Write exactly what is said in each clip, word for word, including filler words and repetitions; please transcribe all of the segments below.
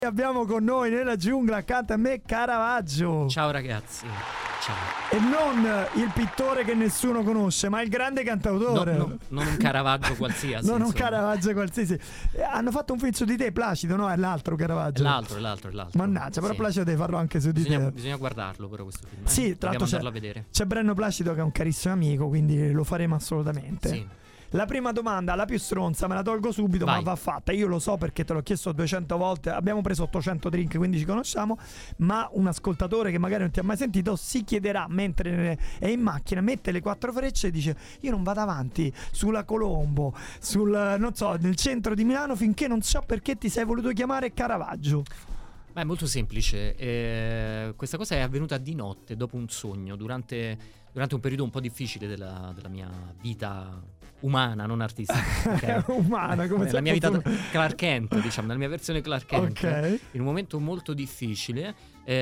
Abbiamo con noi nella giungla accanto a me Caravaggio. Ciao ragazzi, ciao. E non il pittore che nessuno conosce, ma il grande cantautore. No, no, non un Caravaggio qualsiasi. Non insomma. un Caravaggio qualsiasi. Eh, hanno fatto un film su di te, Placido, no? È l'altro Caravaggio. È l'altro, è l'altro, è l'altro. Mannaggia, però sì. Placido devi farlo anche su di bisogna, te. Bisogna guardarlo però questo film. Eh? Sì, tra l'altro andarlo c'è, a vedere. c'è Brenno Placido che è un carissimo amico, quindi lo faremo assolutamente. Sì. La prima domanda, la più stronza, me la tolgo subito, Vai. ma va fatta. Io lo so perché te l'ho chiesto duecento volte. Abbiamo preso ottocento drink, quindi ci conosciamo. Ma un ascoltatore che magari non ti ha mai sentito si chiederà mentre è in macchina, mette le quattro frecce e dice: io non vado avanti sulla Colombo, sul, non so, nel centro di Milano, finché non so perché ti sei voluto chiamare Caravaggio. Ma è molto semplice. Eh, questa cosa è avvenuta di notte, dopo un sogno, durante, durante un periodo un po' difficile della, della mia vita umana, non artistica. Okay? Umana, come Nella mia vita Clark Kent, diciamo, nella mia versione Clark Kent. Okay. In un momento molto difficile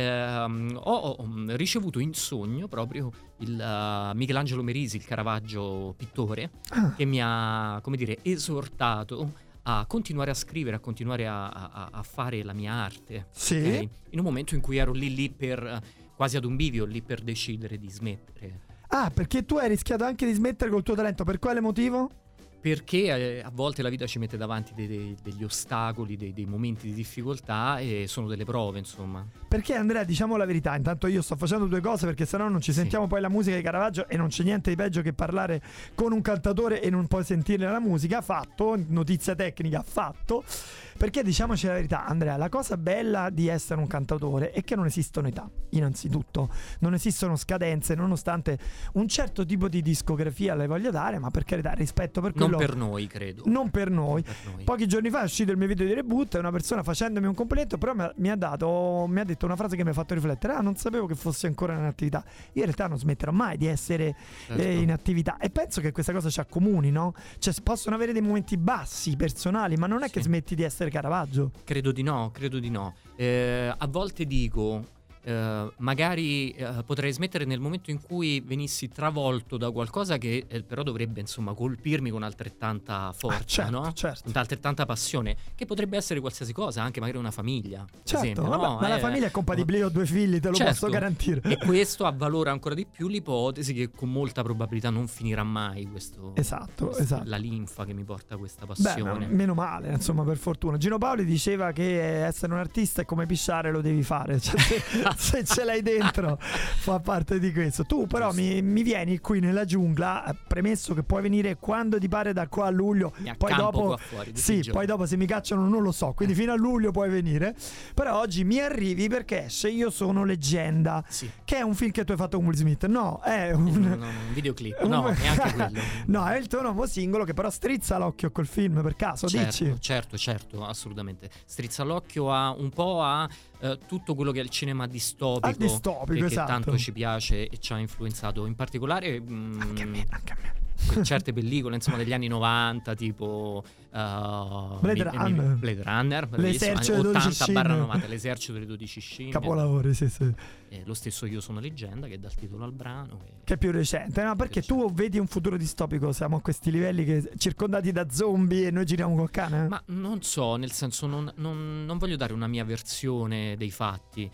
ehm, ho, ho ricevuto in sogno proprio il uh, Michelangelo Merisi, il Caravaggio pittore, Ah. che mi ha, come dire, esortato a continuare a scrivere, a continuare a, a, a fare la mia arte. Sì. Okay? In un momento in cui ero lì lì per, quasi ad un bivio, lì per decidere di smettere. Ah, perché tu hai rischiato anche di smettere col tuo talento. Per quale motivo? Perché eh, a volte la vita ci mette davanti dei, dei, degli ostacoli, dei, dei momenti di difficoltà, e sono delle prove, insomma. Perché Andrea, diciamo la verità, intanto io sto facendo due cose perché sennò non ci Sì. sentiamo poi la musica di Caravaggio, e non c'è niente di peggio che parlare con un cantatore e non poi sentire la musica. Fatto, notizia tecnica, fatto. Perché diciamoci la verità, Andrea, la cosa bella di essere un cantautore è che non esistono età, innanzitutto. Non esistono scadenze, nonostante un certo tipo di discografia le voglio dare, ma per carità, rispetto per quello. Non per noi, credo. Non per noi. Non per noi. Pochi giorni fa è uscito il mio video di debutto e una persona facendomi un complimento però mi ha, mi ha dato mi ha detto una frase che mi ha fatto riflettere: ah, non sapevo che fosse ancora in attività. Io in realtà non smetterò mai di essere Certo. eh, in attività, e penso che questa cosa ci accomuni, no? Cioè possono avere dei momenti bassi personali, ma non è che Sì. smetti di essere Caravaggio. Credo di no, credo di no. Eh, a volte dico, eh, magari eh, potrei smettere nel momento in cui venissi travolto da qualcosa che eh, però dovrebbe, insomma, colpirmi con altrettanta forza, Ah, certo, no? certo. Con altrettanta passione, che potrebbe essere qualsiasi cosa, anche magari una famiglia, per Certo, esempio, vabbè, no? ma la Eh, famiglia è compatibile, io ho due figli, te lo certo. posso garantire. E questo avvalora ancora di più l'ipotesi che con molta probabilità non finirà mai questo, Esatto, questo- esatto. la linfa che mi porta a questa Beh, passione. ma meno male, insomma, per fortuna. Gino Paoli diceva che essere un artista è come pisciare, lo devi fare. Cioè, se, se ce l'hai dentro, fa parte di questo. Tu, però, mi, mi vieni qui nella giungla, eh, premesso che puoi venire quando ti pare da qua a luglio. Mi Poi accampo dopo, qua fuori tutti sì, i poi giorni. dopo se mi cacciano non lo so. Quindi fino a luglio puoi venire. Però oggi mi arrivi perché esce Io sono leggenda, Sì. che è un film che tu hai fatto con Will Smith. No, è un. No, no, un videoclip, no, neanche quello. No, è il tuo nuovo singolo che però strizza l'occhio col film, per caso, Certo, dici? certo, certo, assolutamente. Strizza l'occhio a un po' a eh, tutto quello che è il cinema distopico, Al distopico, che, che esatto. tanto ci piace e ci ha influenzato. In particolare mm, Anche a me, anche a me. certe pellicole, insomma, degli anni novanta, tipo uh, Blade Runner. Blade Runner, L'esercito delle dodici ottanta scimmie. novanta, l'esercito delle dodici scimmie. Capolavori, sì, sì. Eh, lo stesso Io sono leggenda, che dà il titolo al brano. e- Che è più recente, no? Perché tu vedi un futuro distopico, siamo a questi livelli che circondati da zombie e noi giriamo col cane? Ma non so, nel senso, non, non- non voglio dare una mia versione dei fatti,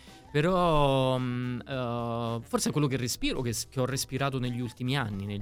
però mm, eh, forse è quello che respiro, che, che ho respirato negli ultimi anni, nel-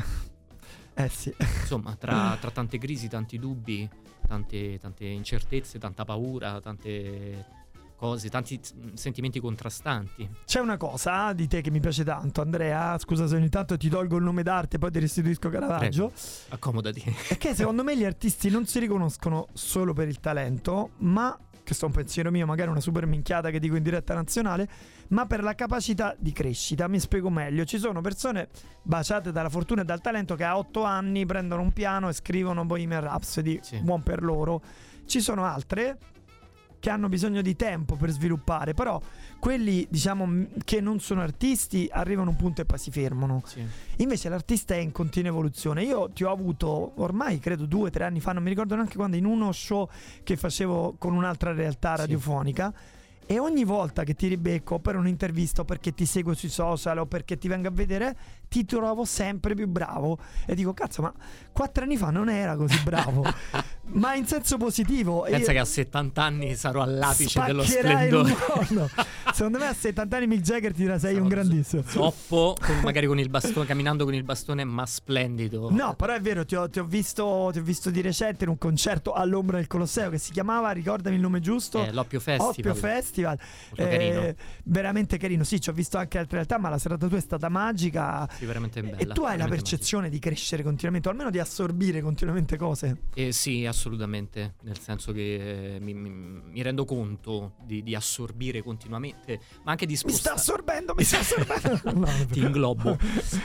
Eh sì. insomma, tra, tra tante crisi, tanti dubbi, tante, tante incertezze, tanta paura, tante cose, tanti mm, sentimenti contrastanti. C'è una cosa di te che mi piace tanto, Andrea, scusa se ogni tanto ti tolgo il nome d'arte e poi ti restituisco Caravaggio. Prego, accomodati. È che secondo me gli artisti non si riconoscono solo per il talento, ma, che sto un pensiero mio, magari una super minchiata che dico in diretta nazionale, ma per la capacità di crescita. Mi spiego meglio: ci sono persone baciate dalla fortuna e dal talento che a otto anni prendono un piano e scrivono Bohemian Rhapsody, Sì. buon per loro. Ci sono altre che hanno bisogno di tempo per sviluppare, però quelli, diciamo, m- che non sono artisti arrivano a un punto e poi si fermano. Sì. Invece l'artista è in continua evoluzione. Io ti ho avuto ormai credo due o tre anni fa, non mi ricordo neanche quando, in uno show che facevo con un'altra realtà Sì. radiofonica, e ogni volta che ti ribecco per un'intervista o perché ti seguo sui social o perché ti vengo a vedere, ti trovo sempre più bravo e dico: cazzo, ma quattro anni fa non era così bravo. ma in senso positivo. Pensa io... che a settanta anni sarò all'apice dello spaccherai splendore. il mondo. Secondo me a settanta anni Mick Jagger ti dirà sei Sarò un grandissimo. Zoppo, con, magari con il bastone, camminando con il bastone, ma splendido. No, però è vero, ti ho, ti ho visto ti ho visto di recente in un concerto all'ombra del Colosseo che si chiamava, ricordami il nome giusto, eh, l'Oppio Festival. Oppio Festival. Molto carino. Eh, veramente carino. Sì, ci ho visto anche altre realtà, ma la serata tua è stata magica. Sì, veramente bella. E tu hai la veramente percezione magica. Di crescere continuamente, o almeno di assorbire continuamente cose. Eh, sì, assolutamente. Nel senso che eh, mi, mi, mi rendo conto di, di assorbire continuamente, ma anche di Mi sta spostare. assorbendo, mi sta assorbendo. No, Ti inglobo.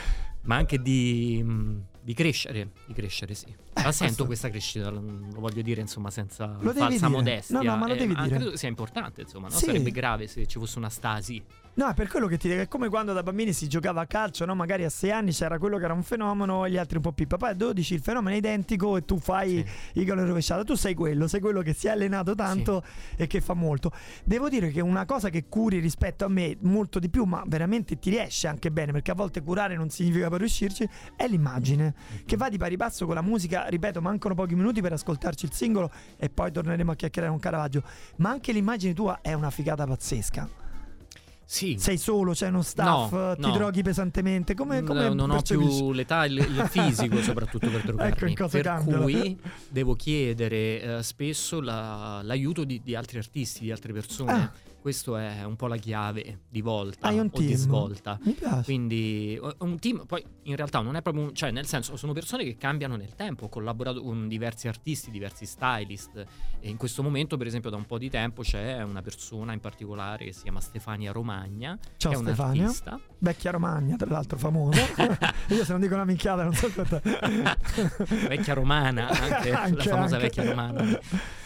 Ma anche di, di crescere, di crescere sì. La Eh, sento questo- questa crescita, lo lo voglio dire insomma senza Lo devi falsa dire. modestia. No, no, ma lo Eh, devi dire. credo sia importante insomma, no? Sì. Sarebbe grave se ci fosse una stasi. No, è per quello che ti dico, è come quando da bambini si giocava a calcio, no? Magari a sei anni c'era quello che era un fenomeno e gli altri un po' più. Papà a dodici il fenomeno è identico e tu fai Sì. il gol rovesciato. Tu sei quello, sei quello che si è allenato tanto e che fa molto. Devo dire che una cosa che curi rispetto a me molto di più, ma veramente ti riesce anche bene, perché a volte curare non significa poi riuscirci, è l'immagine, che va di pari passo con la musica. Ripeto, mancano pochi minuti per ascoltarci il singolo e poi torneremo a chiacchierare con Caravaggio. Ma anche l'immagine tua è una figata pazzesca. Sì. Sei solo, c'è uno staff, No, ti no. droghi pesantemente, come, come No, non ho percepisci? più l'età e il, il fisico soprattutto per drogarmi. Ecco in cosa per cambiano. cui devo chiedere eh, spesso la- l'aiuto di, di altri artisti, di altre persone. Ah. Questo è un po' la chiave di volta Hai un o di team? svolta. Mi piace. Quindi o- un team, poi in realtà non è proprio un, cioè nel senso sono persone che cambiano nel tempo. Ho collaborato con diversi artisti, diversi stylist e in questo momento per esempio da un po' di tempo c'è una persona in particolare che si chiama Stefania Romagna. Ciao che è Stefania. un'artista. Vecchia Romagna, tra l'altro famosa. Io se non dico una minchiata non so quanto. Vecchia romana, anche, Anche, la famosa anche. vecchia romana.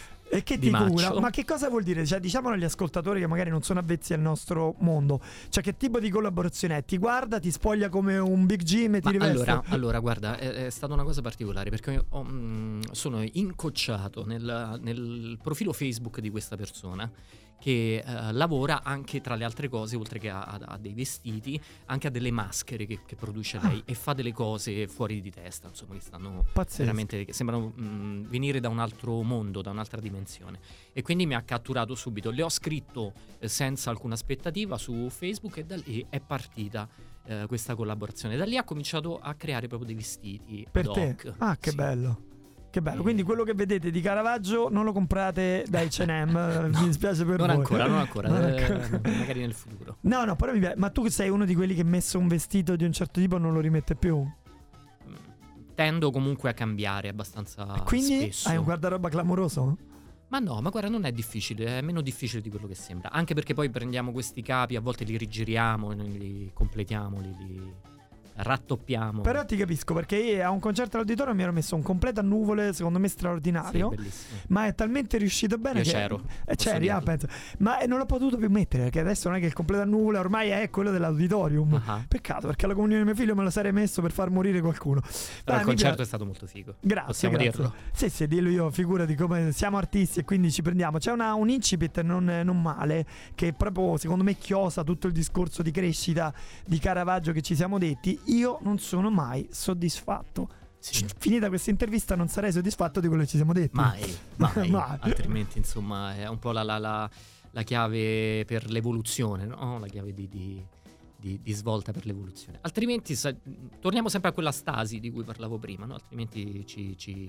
E che Di ti cura? Maccio. Ma che cosa vuol dire? Cioè, diciamolo agli ascoltatori che magari non sono avvezzi al nostro mondo. Cioè, che tipo di collaborazione è? Ti guarda, ti spoglia come un Big Jim e ti Ma riveste? allora, allora, guarda, è, è stata una cosa particolare perché io ho, mm, sono incocciato nel, nel profilo Facebook di questa persona che eh, lavora anche tra le altre cose, oltre che a, a- a dei vestiti, anche a delle maschere che, che produce lei Ah. e fa delle cose fuori di testa, insomma, che stanno Pazzesco. veramente, che sembrano mm, venire da un altro mondo, da un'altra dimensione. E quindi mi ha catturato subito. Le ho scritto eh, senza alcuna aspettativa su Facebook e da lì è partita eh, questa collaborazione. Da lì ha cominciato a creare proprio dei vestiti Per ad te? hoc. Ah, che Sì. bello. Che bello. Eh. Quindi quello che vedete di Caravaggio non lo comprate da acca e emme. Mi dispiace per Non voi. ancora, non ancora, Non eh, ancora. magari nel futuro. No, no, però mi piace. Ma tu sei uno di quelli che messo un vestito di un certo tipo non lo rimette più? Mm, Tendo comunque a cambiare abbastanza Quindi spesso. hai un guardaroba clamoroso? Ma no, ma guarda, non è difficile, è meno difficile di quello che sembra. Anche perché poi prendiamo questi capi, a volte li rigiriamo, li completiamo, li, li rattoppiamo. Però ti capisco, perché io a un concerto all'auditorio mi ero messo un completo a nuvole, secondo me straordinario. Sì, bellissimo. Ma è talmente riuscito bene Io che c'ero, eh, posso c'eri, ah, dirlo. penso. Ma eh, non l'ho potuto più mettere, perché adesso non è che il completo a nuvole ormai è quello dell'auditorium. Ah. Peccato, perché alla comunione di mio figlio me lo sarei messo per far morire qualcuno. Però Dai, il mi concerto piace. è stato molto figo. Grazie, Possiamo grazie. dirlo. Sì, sì, dillo io, figurati come siamo artisti e quindi ci prendiamo. C'è una, un incipit non, non male, che proprio secondo me chiosa tutto il discorso di crescita di Caravaggio che ci siamo detti. Io non sono mai soddisfatto. Sì. Finita questa intervista non sarei soddisfatto di quello che ci siamo detti. Mai, mai. Mai. Altrimenti, insomma, è un po' la, la- la- la chiave per l'evoluzione, no? La chiave di, di- di- di svolta per l'evoluzione. Altrimenti, sa- torniamo sempre a quella stasi di cui parlavo prima, no? Altrimenti ci, ci,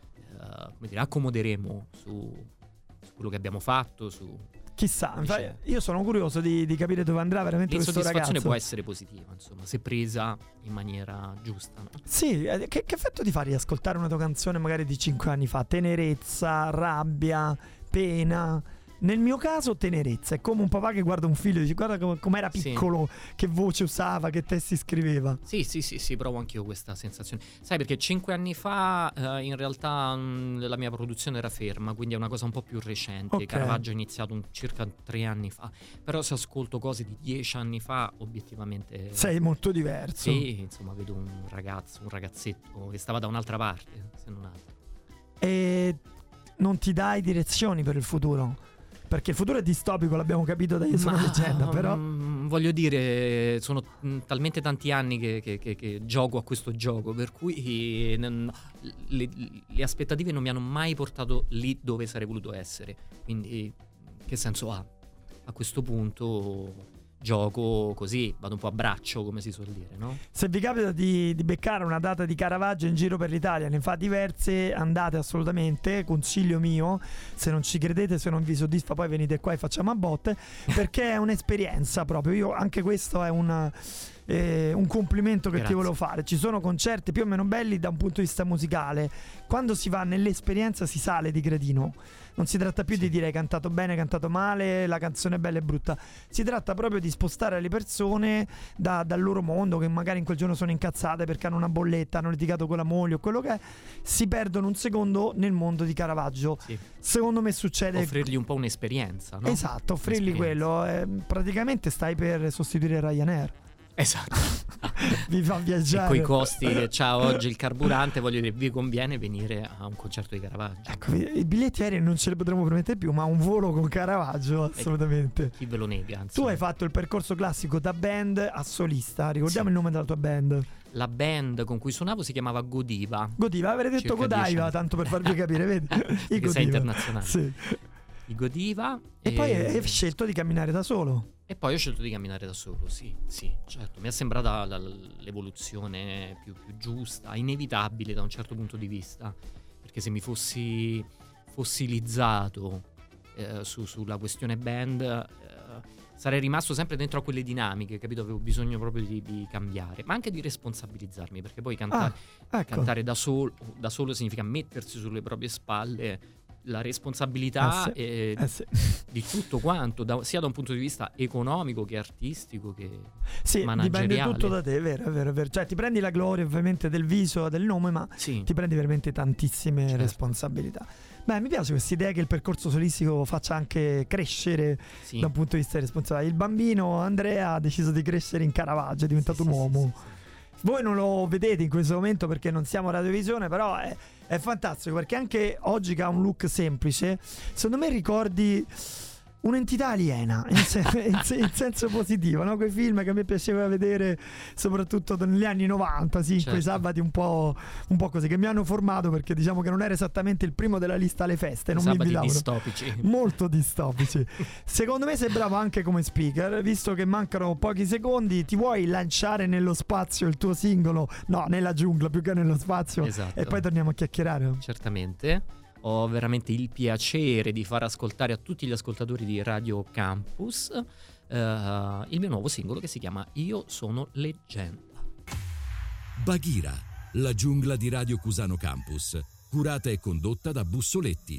eh, come dire, accomoderemo su, su quello che abbiamo fatto, su... Chissà, Dice- infatti, io sono curioso di, di capire dove andrà veramente questo L'insoddisfazione ragazzo. può essere positiva, insomma, se presa in maniera giusta, no? Sì, eh, che, che effetto ti fa riascoltare una tua canzone magari di cinque anni fa? Tenerezza, rabbia, pena. Nel mio caso tenerezza, è come un papà che guarda un figlio e dice guarda com- com'era Sì. piccolo, che voce usava, che testi scriveva. Sì, sì, sì, sì, provo anch'io questa sensazione. Sai, perché cinque anni fa eh, in realtà mh, la mia produzione era ferma, quindi è una cosa un po' più recente. Ok. Caravaggio è iniziato un- circa tre anni fa. Però se ascolto cose di dieci anni fa, obiettivamente... Sei molto diverso. Sì, insomma, vedo un ragazzo, un ragazzetto che stava da un'altra parte, se non altro. E non ti dai direzioni per il futuro? Perché il futuro è distopico, l'abbiamo capito da Io sono Ma, leggenda, però... mm, voglio dire, sono mh, talmente tanti anni che, che, che, che gioco a questo gioco, per cui eh, non- le, le aspettative non mi hanno mai portato lì dove sarei voluto essere. Quindi che senso ha? A questo punto gioco così, vado un po' a braccio, come si suol dire, no? Se vi capita di, di beccare una data di Caravaggio in giro per l'Italia, ne fa diverse, andate assolutamente, consiglio mio. Se non ci credete, se non vi soddisfa, poi venite qua e facciamo a botte, perché è un'esperienza proprio. Io anche questo è una, eh, un complimento che Grazie. ti volevo fare. Ci sono concerti più o meno belli da un punto di vista musicale. Quando si va nell'esperienza si sale di gradino. Non si tratta più Sì. di dire hai cantato bene, cantato male, la canzone è bella e brutta. Si tratta proprio di spostare le persone da- dal loro mondo, che magari in quel giorno sono incazzate perché hanno una bolletta, hanno litigato con la moglie o quello che è. Si perdono un secondo nel mondo di Caravaggio. Sì. Secondo me succede. Offrirgli un po' un'esperienza, no? Esatto, offrirgli Un'esperienza. quello. eh, praticamente stai per sostituire Ryanair. Esatto. Vi fa E viaggiare. coi costi che c'ha oggi il carburante, voglio dire, vi conviene venire a un concerto di Caravaggio. Ecco, i biglietti aerei non ce li potremo permettere più, ma un volo con Caravaggio assolutamente. Chi ve lo nega? Tu insomma. hai fatto il percorso classico da band a solista. Ricordiamo Sì. il nome della tua band. La band con cui suonavo si chiamava Godiva. Godiva, avrei detto Circa dieci Godiva, anni. tanto per farvi capire, vedi? I Perché sei Godiva. internazionale. Sì. I Godiva. E poi hai scelto di camminare da solo. E poi ho scelto di camminare da solo, sì, sì, certo. Mi è sembrata la- la- l'evoluzione più, più giusta, inevitabile da un certo punto di vista. Perché se mi fossi fossilizzato eh, su- sulla questione band, eh, sarei rimasto sempre dentro a quelle dinamiche, capito? Avevo bisogno proprio di, di cambiare, ma anche di responsabilizzarmi, perché poi cantare, Ah, ecco. cantare da, sol- da solo significa mettersi sulle proprie spalle la responsabilità Eh sì, eh, Eh sì. di tutto quanto, da- sia da un punto di vista economico che artistico che Sì, dipende manageriale. tutto da te, è vero, è vero, è vero. Cioè ti prendi la gloria ovviamente del viso, del nome, ma Sì, ti prendi veramente tantissime Certo. responsabilità. Beh, mi piace questa idea che il percorso solistico faccia anche crescere sì. da un punto di vista responsabile. Il bambino Andrea ha deciso di crescere in Caravaggio, è diventato Sì, un sì, uomo. sì, sì, sì. Voi non lo vedete in questo momento perché non siamo a radiovisione, però è, è fantastico perché anche oggi che ha un look semplice, secondo me ricordi un'entità aliena in, se- in se- in senso positivo, no? Quei film che a me piaceva vedere soprattutto negli anni novanta, sì, Certo. quei sabati un po', un po' così, che mi hanno formato perché diciamo che non era esattamente il primo della lista alle feste, non mi Sabati invitavano. distopici. Molto distopici. Secondo me sei bravo anche come speaker, visto che mancano pochi secondi, ti vuoi lanciare nello spazio il tuo singolo? No, nella giungla più che nello spazio. Esatto. E poi torniamo a chiacchierare. Certamente. Ho veramente il piacere di far ascoltare a tutti gli ascoltatori di Radio Campus eh, il mio nuovo singolo che si chiama Io sono leggenda. Bagheera, la giungla di Radio Cusano Campus, curata e condotta da Bussoletti.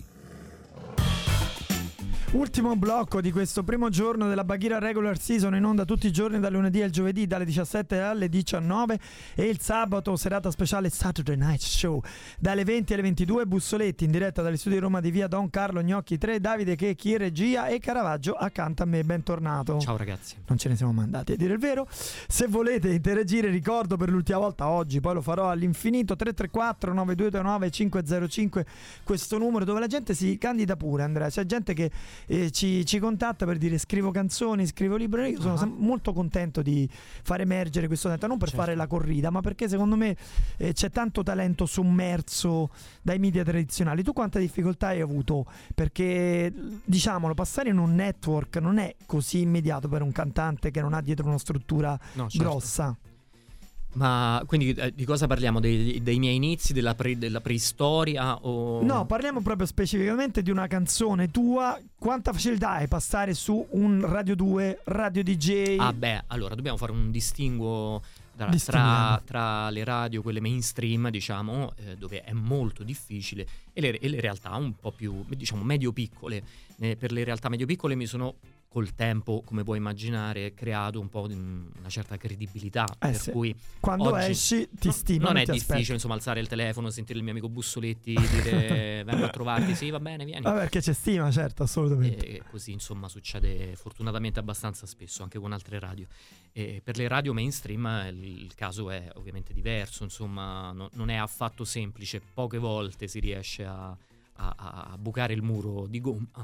Ultimo blocco di questo primo giorno della Bagheera Regular Season, in onda tutti i giorni dal lunedì al giovedì dalle diciassette alle diciannove e il sabato serata speciale Saturday Night Show dalle venti alle ventidue. Bussoletti in diretta dagli studi di Roma di via Don Carlo Gnocchi tre, Davide Checchi in regia e Caravaggio accanto a me. Bentornato. Ciao ragazzi. Non ce ne siamo mandati, a dire il vero. Se volete interagire, ricordo per l'ultima volta oggi, poi lo farò all'infinito, tre tre quattro nove due due nove cinque zero cinque, questo numero dove la gente si candida pure, Andrea. C'è gente che eh, ci, ci contatta per dire scrivo canzoni, scrivo libri. Io sono Ah. sem- molto contento di far emergere questo talento, non per Certo. fare la corrida, ma perché secondo me eh, c'è tanto talento sommerso dai media tradizionali. Tu quanta difficoltà hai avuto? Perché diciamolo, passare in un network non è così immediato per un cantante che non ha dietro una struttura No, certo. grossa. Ma quindi eh, di cosa parliamo? Dei, dei miei inizi, della, pre- della preistoria o... No, parliamo proprio specificamente di una canzone tua. Quanta facilità hai passare su un Radio due, Radio D J? Ah beh, allora dobbiamo fare un distinguo tra, Distinguiamo. tra, tra le radio, quelle mainstream, diciamo, eh, dove è molto difficile, e le, e le realtà un po' più, diciamo, medio-piccole. Eh, per le realtà medio-piccole mi sono col tempo, come puoi immaginare, creato un po' di una certa credibilità, Eh per sì. cui Quando oggi- esci ti no, stimano. non e è ti difficile, aspettano. insomma, alzare il telefono, sentire il mio amico Bussoletti dire vengo a trovarti, sì, va bene, vieni. Vabbè, perché c'è stima, certo, assolutamente. E così insomma succede fortunatamente abbastanza spesso anche con altre radio. E per le radio mainstream eh, il, il caso è ovviamente diverso, insomma no- non è affatto semplice, poche volte si riesce a, a- a- a bucare il muro di gomma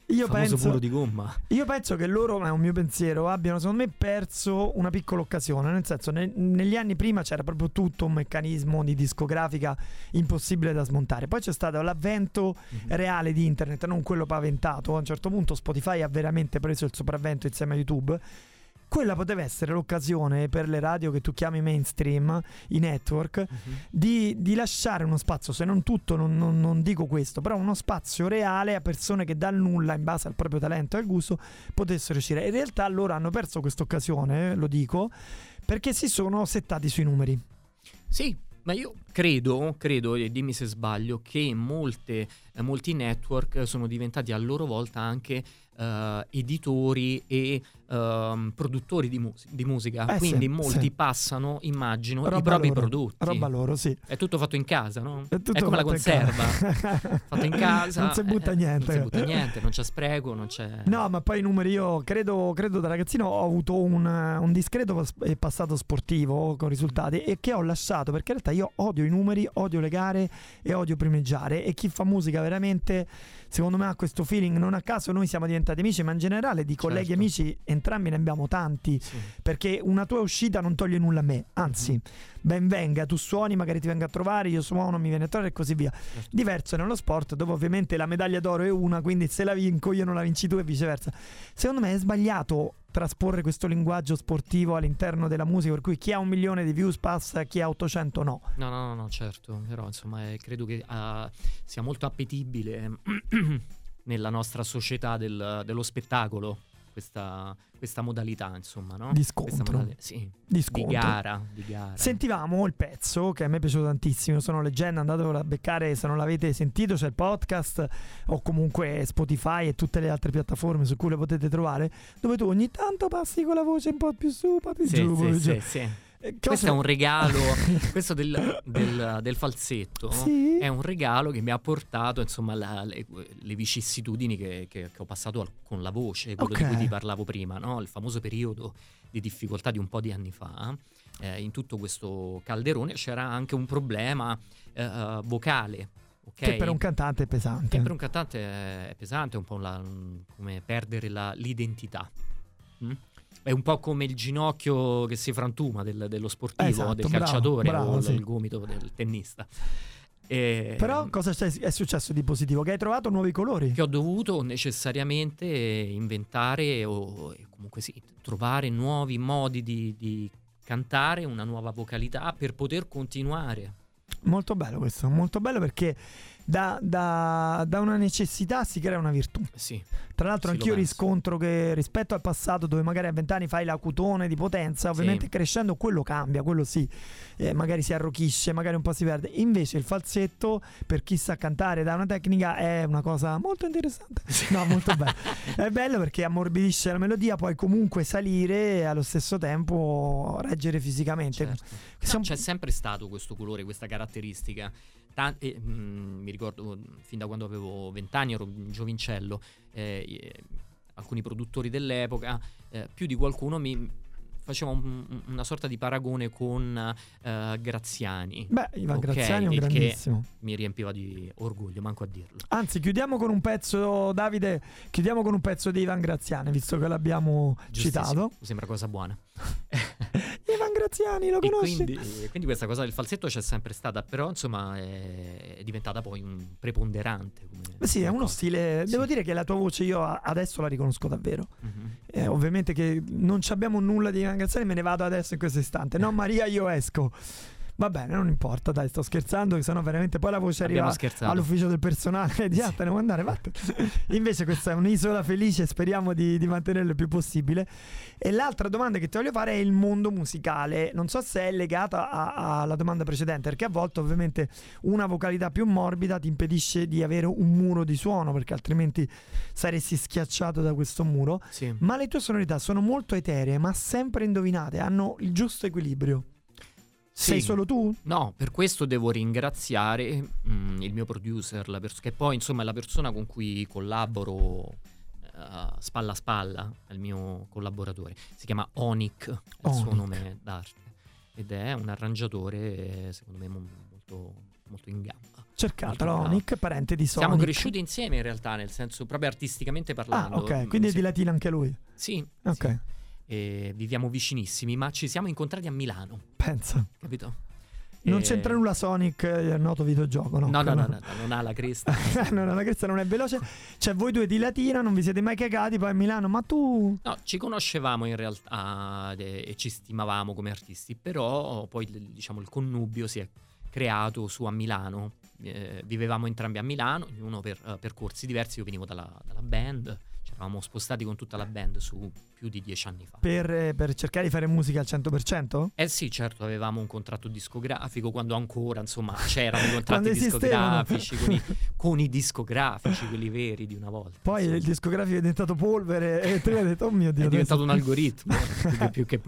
io famoso penso, muro di gomma. Io penso che loro, ma è un mio pensiero, abbiano secondo me perso una piccola occasione, nel senso ne, negli anni prima c'era proprio tutto un meccanismo di discografica impossibile da smontare, poi c'è stato l'avvento mm-hmm. reale di internet, non quello paventato. A un certo punto Spotify ha veramente preso il sopravvento insieme a YouTube. Quella poteva essere l'occasione per le radio che tu chiami mainstream, i network, uh-huh. di, di lasciare uno spazio, se non tutto, non, non, non dico questo, però uno spazio reale a persone che dal nulla, in base al proprio talento e al gusto, potessero uscire. In realtà loro hanno perso questa occasione, eh, lo dico, perché si sono settati sui numeri. Sì, ma io credo, credo, e dimmi se sbaglio, che molte, eh, molti network sono diventati a loro volta anche Uh, editori e uh, produttori di, mus- di musica, eh quindi sì, molti sì. passano, immagino, roba i propri loro, prodotti. Roba loro, sì. È tutto fatto in casa, no? È, è come la conserva, fatto in casa. Non si butta eh, niente. Non si butta niente, non c'è spreco, non c'è... No, ma poi i numeri, io credo, credo da ragazzino ho avuto un, un discreto passato sportivo con risultati e che ho lasciato, perché in realtà io odio i numeri, odio le gare e odio primeggiare, e chi fa musica veramente, secondo me, ha questo feeling. Non a caso noi siamo diventati amici, ma in generale di colleghi certo. amici entrambi ne abbiamo tanti, sì. perché una tua uscita non toglie nulla a me, anzi mm-hmm. ben venga, tu suoni, magari ti vengo a trovare, io suono, mi viene a trovare e così via. certo. Diverso nello sport, dove ovviamente la medaglia d'oro è una, quindi se la vinco io non la vinci tu e viceversa. Secondo me è sbagliato trasporre questo linguaggio sportivo all'interno della musica, per cui chi ha un milione di views passa, chi ha ottocento no. No, no, no, no, certo, però insomma eh, credo che uh, sia molto appetibile nella nostra società del, dello spettacolo questa, questa modalità, insomma, no? Di scontro. Modalità, sì. Di, di gara, di gara. Sentivamo il pezzo che a me è piaciuto tantissimo, Sono leggenda, andatevelo a beccare se non l'avete sentito, c'è il podcast o comunque Spotify e tutte le altre piattaforme su cui lo potete trovare, dove tu ogni tanto passi con la voce un po' più su, un po' più sì, giù, sì, giù. sì, sì. Questo è un regalo, questo del, del, del falsetto, sì. è un regalo che mi ha portato, insomma, la, le, le vicissitudini che, che, che ho passato al, con la voce, quello okay. di cui ti parlavo prima, no? Il famoso periodo di difficoltà di un po' di anni fa. Eh, in tutto questo calderone c'era anche un problema eh, vocale. Okay? Che per un cantante è pesante. Che per un cantante è pesante, è un po' la, come perdere la, l'identità. Mm? È un po' come il ginocchio che si frantuma del, dello sportivo, esatto, del bravo, calciatore, bravo, o sì. il gomito del tennista. E però cosa è successo di positivo? Che hai trovato nuovi colori? Che ho dovuto necessariamente inventare o comunque sì, trovare nuovi modi di, di cantare, una nuova vocalità per poter continuare. Molto bello questo, molto bello, perché da, da, da una necessità si crea una virtù. Sì. Tra l'altro sì, anch'io riscontro che rispetto al passato, dove magari a vent'anni fai l'acutone di potenza, ovviamente sì. crescendo quello cambia, quello sì, eh, magari si arrocchisce, magari un po' si perde. Invece il falsetto, per chi sa cantare da una tecnica, è una cosa molto interessante. No, molto bello. È bello perché ammorbidisce la melodia, puoi comunque salire e allo stesso tempo reggere fisicamente. Certo. No, c'è sempre stato questo colore, questa caratteristica. Tan- eh, mh, mi ricordo fin da quando avevo vent'anni, ero un giovincello, eh, eh, alcuni produttori dell'epoca, eh, più di qualcuno mi faceva un, una sorta di paragone con uh, Graziani. Beh, Ivan okay, Graziani è un grandissimo. Mi riempiva di orgoglio, manco a dirlo. Anzi, chiudiamo con un pezzo, Davide, chiudiamo con un pezzo di Ivan Graziani, visto che l'abbiamo citato. Mi sembra cosa buona. Ivan Graziani, lo conosci? Quindi, quindi questa cosa del falsetto c'è sempre stata, però insomma è, è diventata poi un preponderante. Come, Beh, sì, come è uno cosa. stile. Sì. Devo dire che la tua voce io adesso la riconosco davvero. Mm-hmm. Eh, ovviamente che non ci abbiamo nulla di Ivan Graziani, me ne vado adesso in questo istante. No, Maria, io esco. Va bene, non importa, dai, sto scherzando, che sennò veramente poi la voce Abbiamo arriva scherzato. all'ufficio del personale e di ah, te ne vuoi andare, vattene. Invece questa è un'isola felice, speriamo di, di mantenerlo il più possibile. E l'altra domanda che ti voglio fare è il mondo musicale. Non so se è legata a, a, alla domanda precedente, perché a volte ovviamente una vocalità più morbida ti impedisce di avere un muro di suono, perché altrimenti saresti schiacciato da questo muro. Sì. Ma le tue sonorità sono molto eteree, ma sempre indovinate, hanno il giusto equilibrio. Sei sì. solo tu? No, per questo devo ringraziare mm, il mio producer, la pers- che poi insomma è la persona con cui collaboro uh, spalla a spalla, è il mio collaboratore. Si chiama Onic, è il Onic. suo nome d'arte, ed è un arrangiatore secondo me mo- molto, molto in gamba. Cercatelo, Nick, parente di Sonic. Siamo cresciuti insieme in realtà, nel senso proprio artisticamente parlando. Ah, ok, quindi è sì. di Latina anche lui. Sì, ok. Sì. E viviamo vicinissimi, ma ci siamo incontrati a Milano. Pensa. Capito? Non e... c'entra nulla Sonic, il noto videogioco, no? No, no, no, no, no, non ha la cresta. non ha la cresta, non è veloce. Cioè voi due di Latina non vi siete mai cagati, poi a Milano, ma tu... No, ci conoscevamo in realtà e, e ci stimavamo come artisti, però poi diciamo il connubio si è creato su a Milano. Eh, vivevamo entrambi a Milano, ognuno per uh, percorsi diversi. Io venivo dalla, dalla band, ci eravamo spostati con tutta la band su più di dieci anni fa. Per, eh, per cercare di fare musica al cento per cento? Eh sì, certo, avevamo un contratto discografico quando ancora, insomma, c'erano i contratti Quando esistevano. discografici con i, con i discografici, quelli veri di una volta. Poi insomma. il discografico è diventato polvere e tu hai detto, oh mio Dio. È diventato adesso... un algoritmo, più, più che...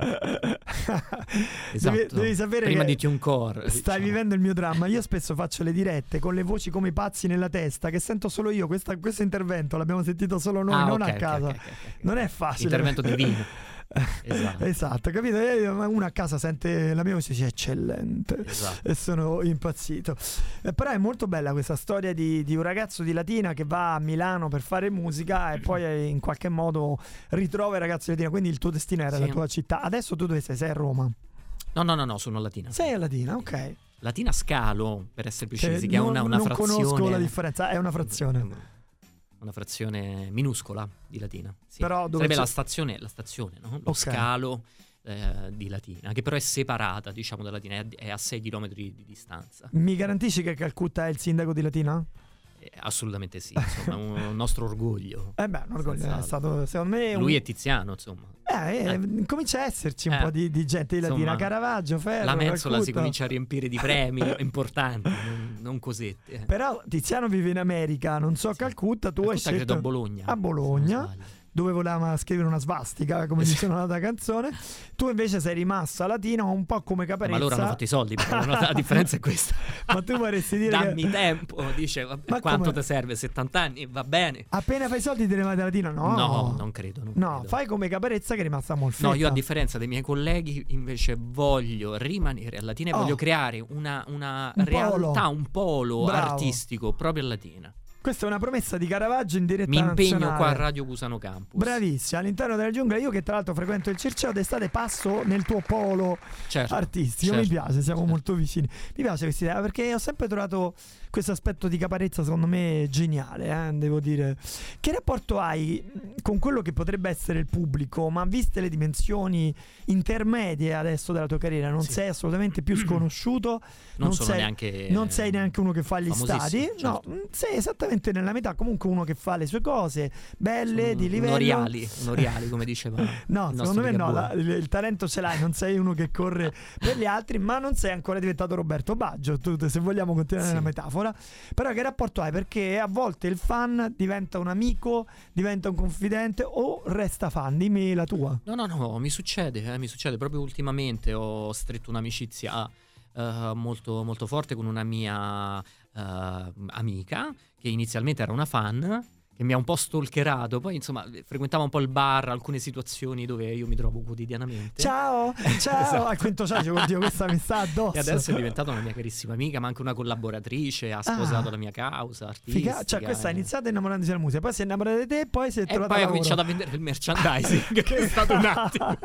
Esatto. Devi, devi sapere prima che di TuneCore. stai diciamo. vivendo il mio dramma. Io spesso faccio le dirette con le voci come pazzi nella testa, che sento solo io. Questa, questo intervento l'abbiamo sentito solo noi, Ah, non okay, a casa. okay, okay, okay. Non è facile. Intervento divino. Esatto. Esatto, capito? E uno a casa sente la mia voce e dice eccellente. Esatto. E sono impazzito. Eh, però è molto bella questa storia di, di un ragazzo di Latina che va a Milano per fare musica e poi in qualche modo ritrova i ragazzi di Latina. Quindi il tuo destino era Sì. la tua città. Adesso tu dove sei? Sei a Roma? No, no, no, no, sono Latina. Sei a Latina, ok. Latina Scalo, per essere precisi, Eh, che non, è una, una non frazione. conosco la differenza, è una frazione. Una frazione minuscola di Latina. Sì. Però dove Sarebbe c'è- la stazione, la stazione, no? Lo Ok. scalo eh, di Latina, che però è separata, diciamo, da Latina, è a, è a sei chilometri di distanza. Mi garantisci che Calcutta è il sindaco di Latina? Eh, assolutamente sì, insomma, un, un nostro orgoglio. Eh beh, un orgoglio, è Senz'altro. stato secondo me un... Lui è Tiziano, insomma. Eh, eh, comincia a esserci un Eh, po' di, di gente di Latina. insomma, Caravaggio, Ferro, La mensola si Calcutta. comincia a riempire di premi importanti, non, non cosette. eh. Però Tiziano vive in America, non so Sì. Calcutta, tu hai Calcutta credo scelto a Bologna. a Bologna, se non sbaglio. dove voleva scrivere una svastica, come dice una canzone. Tu invece sei rimasto a Latina un po' come Eh, Caparezza. Ma loro hanno fatto i soldi, però la differenza è questa. Ma tu vorresti dire Dammi che tempo, dice, vabbè, Ma quanto come? ti serve? settanta anni? Va bene. appena fai i soldi te ne vai da Latina? No, No, non credo. Non No, credo. fai come Caparezza che è rimasta a Molfetta. No, io a differenza dei miei colleghi invece voglio rimanere a Latina e Oh. voglio creare una, una Un realtà, polo. un polo Bravo. artistico proprio a Latina. Questa è una promessa di Caravaggio in diretta Mi impegno nazionale. qua a Radio Cusano Campus. Bravissima, all'interno della giungla. Io che tra l'altro frequento il Circeo d'estate passo nel tuo polo Certo, artistico. certo, Mi piace, siamo certo. molto vicini. Mi piace questa idea perché ho sempre trovato questo aspetto di Caparezza secondo me geniale, eh, devo dire. Che rapporto hai con quello che potrebbe essere il pubblico, ma viste le dimensioni intermedie adesso della tua carriera, non Sì. sei assolutamente più sconosciuto, Non, sono sei, neanche non sei neanche uno che fa gli famosissimo, stadi, no, certo. mm, sei esattamente nella metà, comunque uno che fa le sue cose belle, Sono di un livello. Oriali, un Oriali, come diceva No, il secondo nostro me no, la- Ligabue. il, il talento ce l'hai, non sei uno che corre per gli altri, ma non sei ancora diventato Roberto Baggio, tu, se vogliamo continuare Sì. nella metafora. Però che rapporto hai? Perché a volte il fan diventa un amico, diventa un confidente o resta fan? Dimmi la tua. No, no, no, mi succede, eh, mi succede proprio ultimamente. Ho stretto un'amicizia eh, molto, molto forte con una mia eh, amica che inizialmente era una fan, che mi ha un po' stalkerato. Poi, insomma, frequentava un po' il bar, alcune situazioni dove io mi trovo quotidianamente. Ciao, ciao, Esatto. al quinto ciao, oddio, questa mi sta addosso. E adesso è diventata una mia carissima amica, ma anche una collaboratrice, ha sposato Ah. la mia causa artistica. Figa- cioè questa ha eh. iniziato innamorandosi della musica, poi si è innamorata di te e poi si è E trovata poi ha lavoro. cominciato a vendere il merchandising, che è stato un attimo.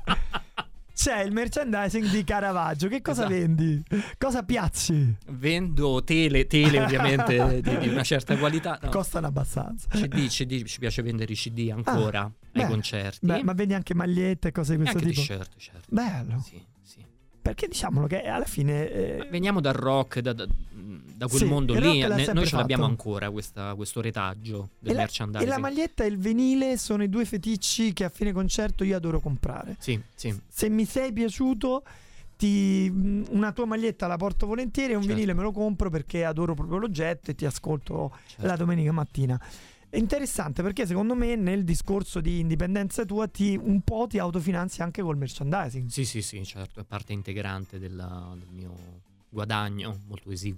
C'è il merchandising di Caravaggio. Che cosa Esatto. vendi? Cosa piazzi? Vendo tele, tele ovviamente di, di una certa qualità. No. Costano abbastanza. C D, C D, ci piace vendere i C D ancora ai beh, concerti. Beh, ma vendi anche magliette e cose di E questo anche tipo? t-shirt, certo. Bello. Sì, sì. Perché diciamolo che alla fine eh, Veniamo dal rock, da, da, da quel Sì, mondo il lì. rock l'ha ne- sempre noi ce l'abbiamo fatto. ancora questa, questo retaggio del e, la, merchandising. e la maglietta e il vinile sono i due feticci che a fine concerto io adoro comprare. Sì, sì. Se mi sei piaciuto, ti, una tua maglietta la porto volentieri e un Certo. vinile me lo compro perché adoro proprio l'oggetto e ti ascolto Certo. la domenica mattina. È interessante perché secondo me nel discorso di indipendenza tua ti, un po' ti autofinanzi anche col merchandising. Sì, sì, sì, certo, è parte integrante della- del mio guadagno molto esiguo.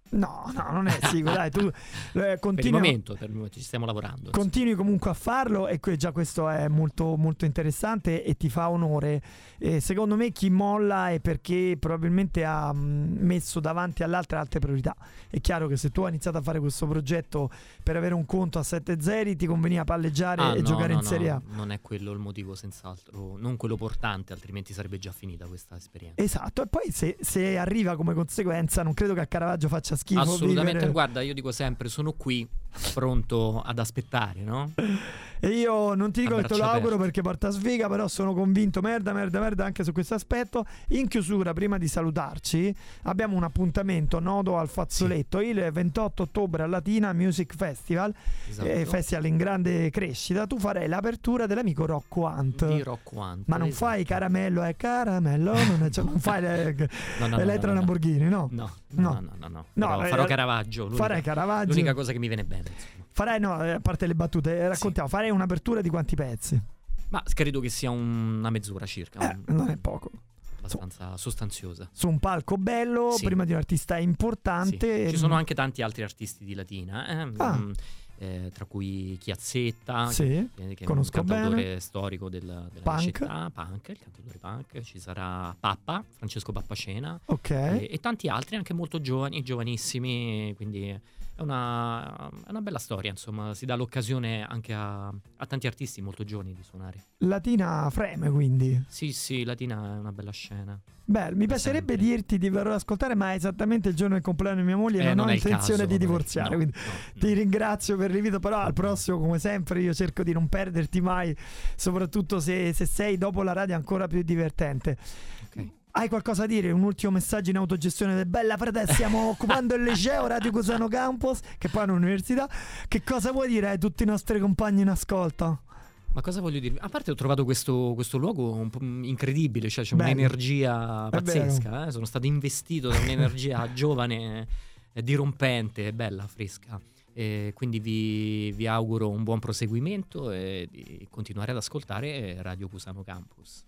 No, no, non è sicuro, dai, tu eh, continui, per il momento, per il momento ci stiamo lavorando. Continui insomma. Comunque a farlo e que- già questo è molto, molto interessante e ti fa onore. E secondo me chi molla è perché probabilmente ha mh, messo davanti all'altra altre priorità. È chiaro che se tu hai iniziato a fare questo progetto per avere un conto a sette zeri ti conveniva palleggiare ah, e no, giocare no, in Serie A. No, non è quello il motivo, senz'altro, non quello portante, altrimenti sarebbe già finita questa esperienza. Esatto, e poi se, se arriva come conseguenza non credo che a Caravaggio faccia schifo. Assolutamente, vivere... guarda, io dico sempre, sono qui pronto ad aspettare, no? E io non ti dico A che te lo braccia auguro aperte. perché porta sfiga, però sono convinto, merda, merda, merda anche su questo aspetto. In chiusura, prima di salutarci, abbiamo un appuntamento nodo al fazzoletto, sì. Il ventotto ottobre a Latina Music Festival, Esatto. eh, festival in grande crescita. Tu farai l'apertura dell'amico Rocco Hunt. Di Rocco Hunt, ma non esatto. fai caramello, è caramello, non, è, cioè, non fai le, no, no, Elettra no, no, Lamborghini, no? No, No. no, no, no, no. No, Però eh, farò Caravaggio. L'unica, farai Caravaggio. L'unica cosa che mi viene bene, insomma. Farai, no, a parte le battute, raccontiamo, sì. Farei un'apertura di quanti pezzi? Ma credo che sia un, una mezz'ora circa. Eh, non è poco. Abbastanza su, sostanziosa. Su un palco bello, sì. Prima di un artista importante. Sì. Ci sono anche tanti altri artisti di Latina, eh? Ah. Mm, eh, tra cui Chiazzetta, sì, che, che è conosco un cantautore bene. Storico del, della punk. città, punk, il cantautore punk. Ci sarà Pappa, Francesco Pappacena, ok. e, e tanti altri anche molto giovani, giovanissimi, quindi è una, è una bella storia, insomma, si dà l'occasione anche a, a tanti artisti molto giovani di suonare. Latina freme, quindi. Sì, sì, Latina è una bella scena. Beh, mi piacerebbe sempre. dirti di verrò ad ascoltare, ma è esattamente il giorno del compleanno di mia moglie e Eh, non, non ho è il intenzione caso, di divorziare. no, quindi no, no. ti ringrazio per l'invito, però al prossimo, come sempre, io cerco di non perderti mai, soprattutto se, se sei dopo la radio ancora più divertente. Ok. Hai qualcosa da dire? Un ultimo messaggio in autogestione del Bella Fratelli, stiamo occupando il liceo Radio Cusano Campus, che poi è un'università. Che cosa vuoi dire ai tutti i nostri compagni in ascolto? Ma cosa voglio dire? A parte ho trovato questo, questo luogo un po' incredibile, cioè c'è Bello. Un'energia È pazzesca, eh? Sono stato investito da un'energia giovane, eh, dirompente, bella, fresca. E quindi vi, vi auguro un buon proseguimento e di continuare ad ascoltare Radio Cusano Campus.